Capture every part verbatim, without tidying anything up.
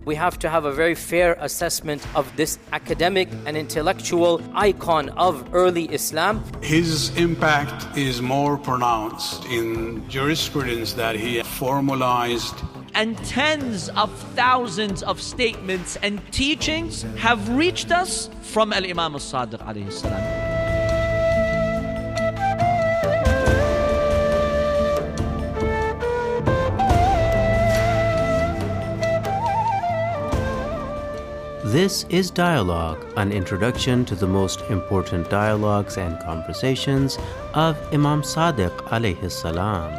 We have to have a very fair assessment of this academic and intellectual icon of early Islam. His impact is more pronounced in jurisprudence that he formalized. And tens of thousands of statements and teachings have reached us from Al-Imam As-Sadiq alayhi salam. This is Dialogue, an introduction to the most important dialogues and conversations of Imam Sadiq alayhi salam.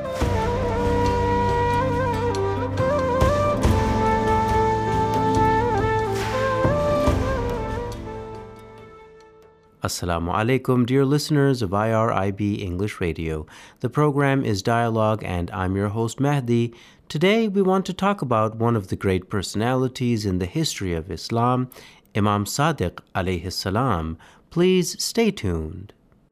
Assalamu alaikum, dear listeners of I R I B English Radio. The program is Dialogue and I'm your host Mahdi. Today we want to talk about one of the great personalities in the history of Islam, Imam Sadiq alayhi salam. Please stay tuned.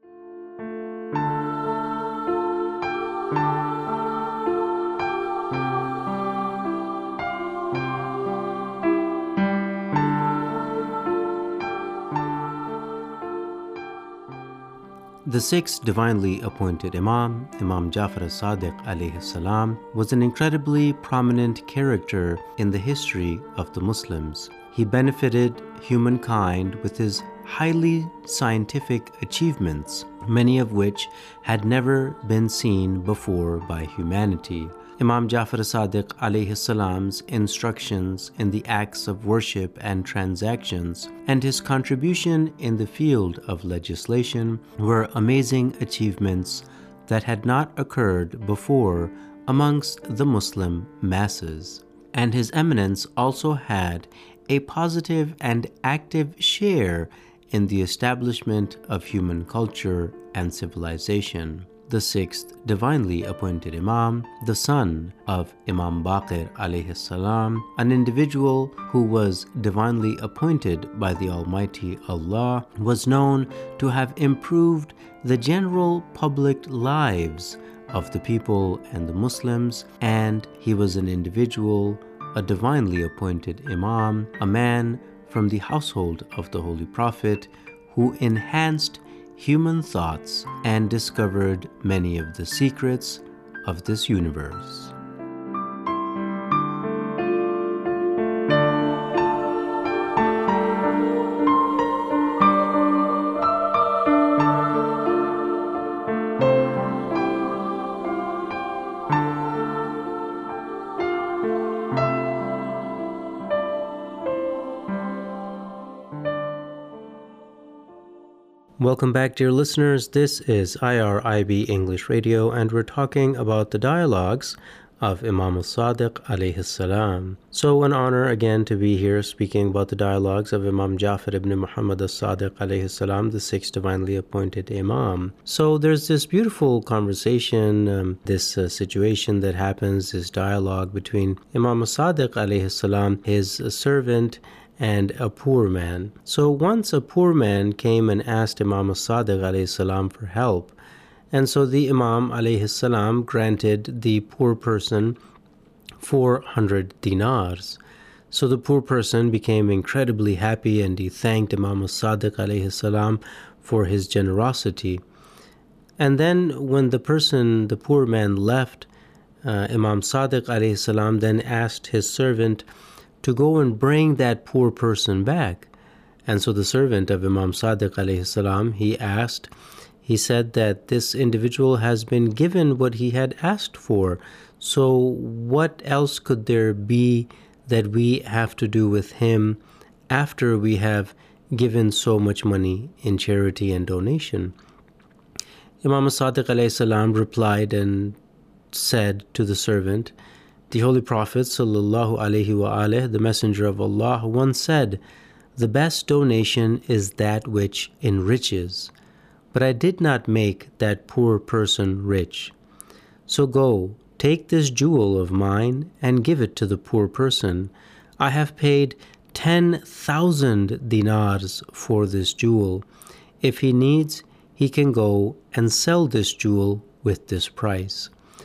The sixth divinely appointed Imam, Imam Jafar as-Sadiq alayhi salam, was an incredibly prominent character in the history of the Muslims. He benefited humankind with his highly scientific achievements, many of which had never been seen before by humanity. Imam Jafar as-Sadiq alayhi salam's instructions in the acts of worship and transactions and his contribution in the field of legislation were amazing achievements that had not occurred before amongst the Muslim masses. And His Eminence also had a positive and active share in the establishment of human culture and civilization. The sixth divinely appointed Imam, the son of Imam Baqir alayhi salam, an individual who was divinely appointed by the Almighty Allah, was known to have improved the general public lives of the people and the Muslims, and he was an individual, a divinely appointed Imam, a man from the household of the Holy Prophet, who enhanced human thoughts and discovered many of the secrets of this universe. Welcome back, dear listeners. This is I R I B English Radio, and we're talking about the dialogues of Imam As-Sadiq alayhi salam. So an honor again to be here speaking about the dialogues of Imam Jafar ibn Muhammad As-Sadiq alayhi salam, the sixth divinely appointed Imam. So there's this beautiful conversation, um, this uh, situation that happens, this dialogue between Imam As-Sadiq alayhi salam, his uh, servant, and a poor man. So once a poor man came and asked Imam As-Sadiq alayhi salam for help, and so the Imam alayhi salam granted the poor person four hundred dinars. So the poor person became incredibly happy and he thanked Imam As-Sadiq alayhi salam for his generosity. And then when the person, the poor man left, uh, Imam Sadiq alayhi salam then asked his servant to go and bring that poor person back. And so the servant of Imam Sadiq alayhi salam, he asked, he said that this individual has been given what he had asked for. So what else could there be that we have to do with him after we have given so much money in charity and donation? Imam Sadiq alayhi salam replied and said to the servant, the Holy Prophet sallallahu alaihi wa alihi, the Messenger of Allah, once said, "The best donation is that which enriches. But I did not make that poor person rich. So go, take this jewel of mine and give it to the poor person. I have paid ten thousand dinars for this jewel. If he needs, he can go and sell this jewel with this price."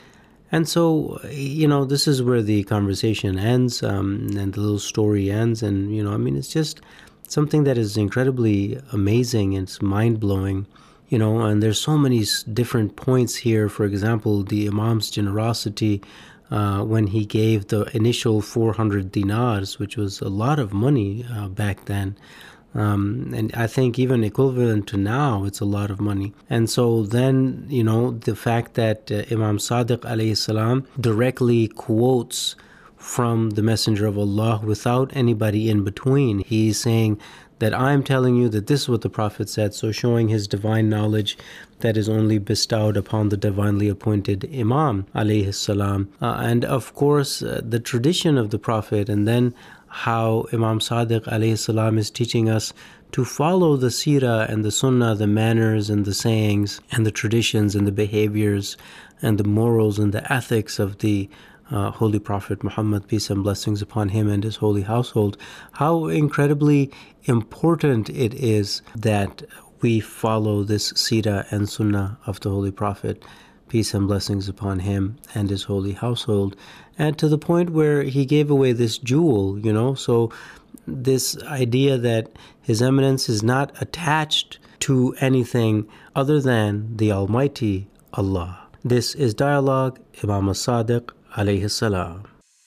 And so, you know, this is where the conversation ends, um, and the little story ends. And, you know, I mean, it's just something that is incredibly amazing. It's mind-blowing, you know, and there's so many different points here. For example, the Imam's generosity uh, when he gave the initial four hundred dinars, which was a lot of money uh, back then. Um, and I think even equivalent to now, it's a lot of money. And so then, you know, the fact that uh, Imam Sadiq alayhi salam directly quotes from the Messenger of Allah without anybody in between. He's saying that I'm telling you that this is what the Prophet said, so showing his divine knowledge that is only bestowed upon the divinely appointed Imam alayhi salam. Uh, and of course, uh, the tradition of the Prophet, and then how Imam Sadiq alayhi salam is teaching us to follow the seerah and the sunnah, the manners and the sayings and the traditions and the behaviors and the morals and the ethics of the uh, Holy Prophet Muhammad, peace and blessings upon him and his holy household. How incredibly important it is that we follow this seerah and sunnah of the Holy Prophet, peace and blessings upon him and his holy household, and to the point where he gave away this jewel, you know. So this idea that His Eminence is not attached to anything other than the Almighty Allah. This is Dialogue, Imam Sadiq alayhi salam.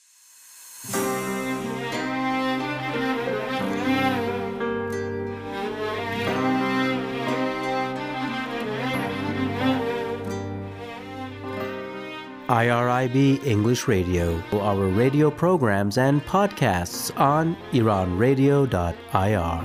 I R I B English Radio, our radio programs and podcasts on iran radio dot I R.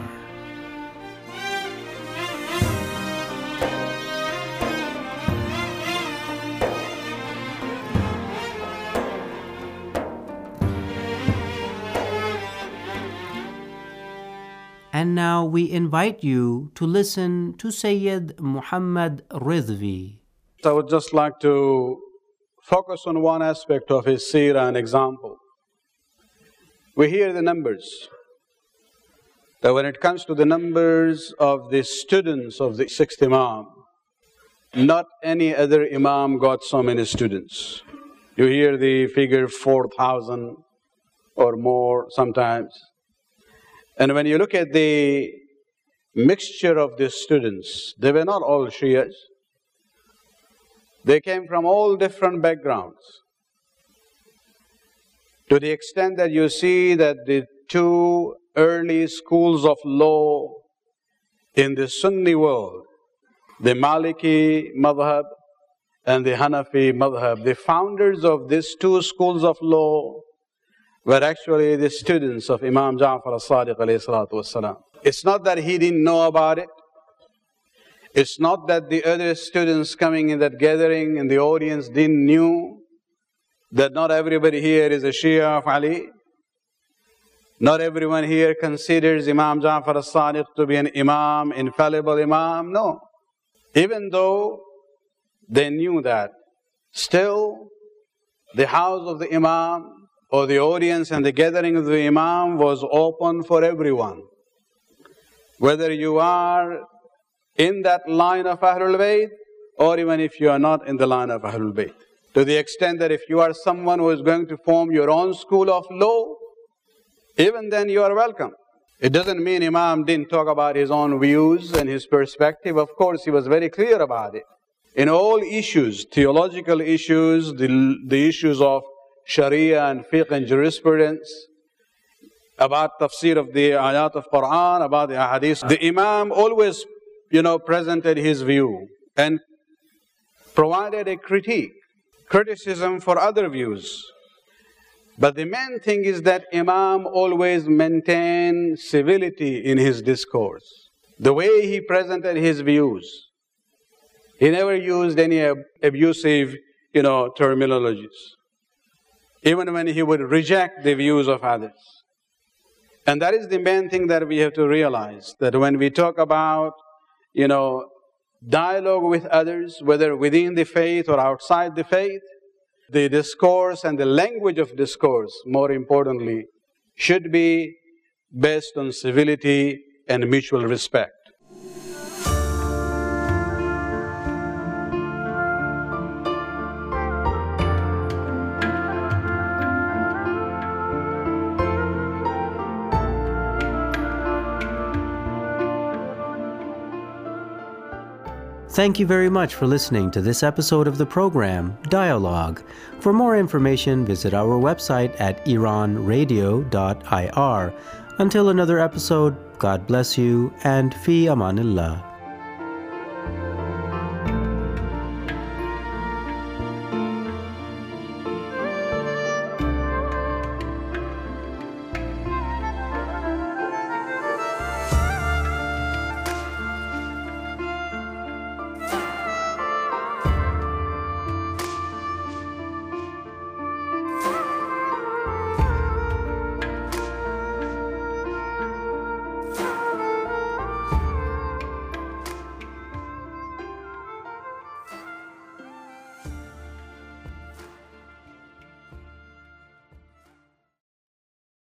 And now we invite you to listen to Sayyid Muhammad Ridvi. I would just like to focus on one aspect of his seerah and example. We hear the numbers. That when it comes to the numbers of the students of the sixth Imam, not any other Imam got so many students. You hear the figure four thousand or more sometimes. And when you look at the mixture of the students, they were not all Shias. They came from all different backgrounds. To the extent that you see that the two early schools of law in the Sunni world, the Maliki madhab and the Hanafi madhab, the founders of these two schools of law were actually the students of Imam Ja'far as-Sadiq alayhi salatu wassalam. It's not that he didn't know about it. It's not that the other students coming in that gathering in the audience didn't knew that not everybody here is a Shia of Ali. Not everyone here considers Imam Ja'far as-Sadiq to be an Imam, infallible Imam. No. Even though they knew that, still the house of the Imam or the audience and the gathering of the Imam was open for everyone. Whether you are in that line of Ahlul Bayt, or even if you are not in the line of Ahlul Bayt. To the extent that if you are someone who is going to form your own school of law, even then you are welcome. It doesn't mean Imam didn't talk about his own views and his perspective. Of course, he was very clear about it. In all issues, theological issues, the, the issues of Sharia and fiqh and jurisprudence, about tafsir of the ayat of Quran, about the ahadith, the Imam always you know, presented his view and provided a critique, criticism for other views. But the main thing is that Imam always maintained civility in his discourse. The way he presented his views, he never used any ab- abusive, you know, terminologies. Even when he would reject the views of others. And that is the main thing that we have to realize, that when we talk about you know, dialogue with others, whether within the faith or outside the faith, the discourse and the language of discourse, more importantly, should be based on civility and mutual respect. Thank you very much for listening to this episode of the program, Dialogue. For more information, visit our website at iran radio dot I R. Until another episode, God bless you and fi amanillah.